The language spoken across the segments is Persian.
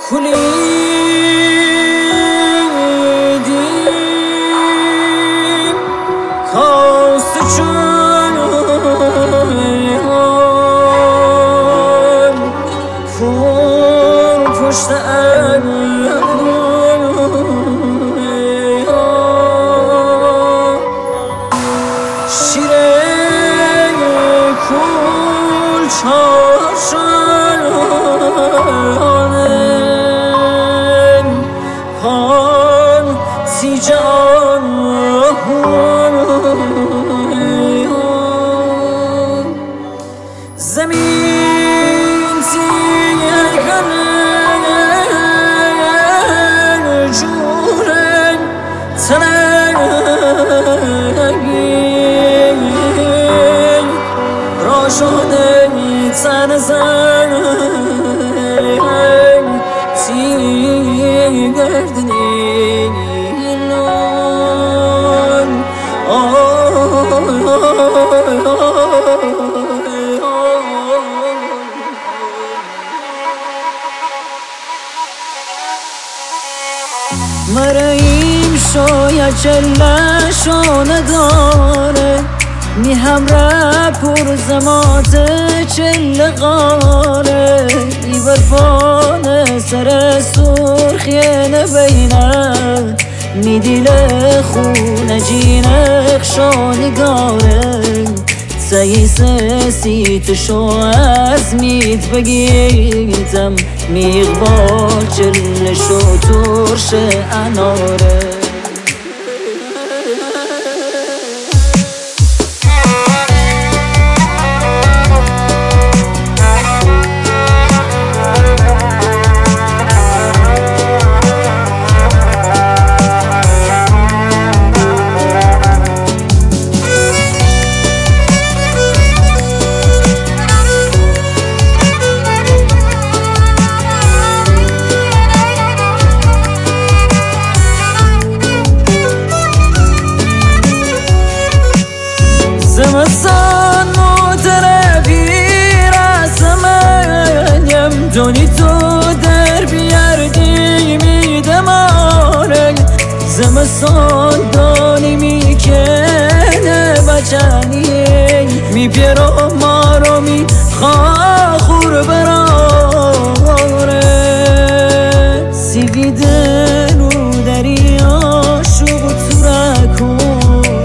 kulidim kastı çöyan kur puşta şire kul çarşanın pan sican zemin tiyeganın juren tenegin roşoden tanzan tiyegerdinin lon مریم شاید چلشانه داره می همراه پر زمات چل غاره ای برفانه سر سرخی نبینه می دیل خونه جینه خشانگاره سیسی تشو از میت بگیتم میغبال چلشو ترش اناره زمستان مترفی رسمنیم دونی تو در بیاردی میدماره زمستان دانی میکنه بچنی میپیرو مارو میخور براره سیویده رو دریا شو تو رکن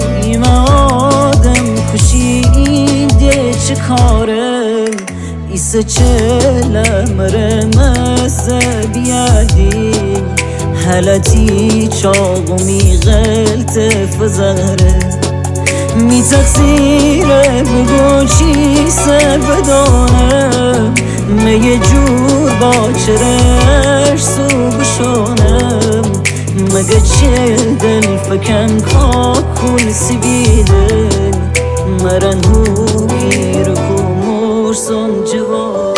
کاره ایسه چلمره مزه بیادی حالتی چاقو میغلت فزاره می تقصیره بگو چی سر بدانه میه جور با چرش سو بشانم مگه چه دل فکن کا کل سیبیدن مرن هو گیر کو مرسون جواب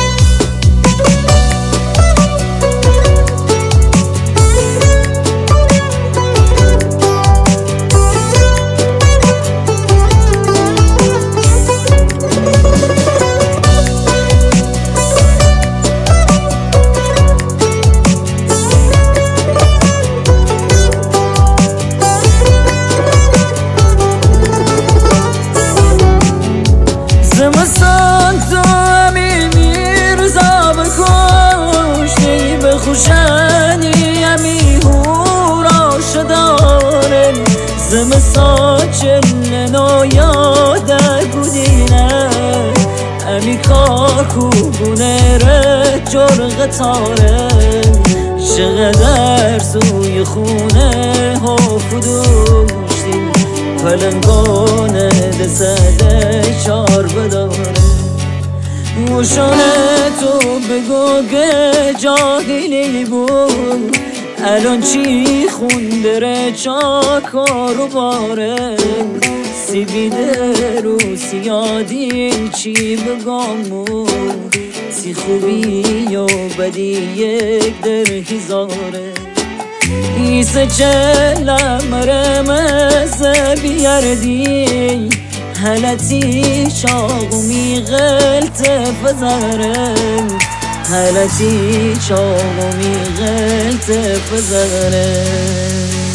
زمستان تو همی میرزا بکش نی بخوشنی همی هورا شدارن زمستان چلنو یاده بودینه همی کاکو بونه ره جرغ تارن چقدر سوی خونه ها فدوشتیم پلنگانه دسته چار بداره موشانه تو بگو که جاهلی بود الان چی خوندره چاکارو باره سیبیده رو سیادی چی بگامو سی خوبی و بدی یک در هزاره ایسه چلم رمزه بیاردی حالتی چاقو میغلت فزارم هلتی چاقو میغلت بزنه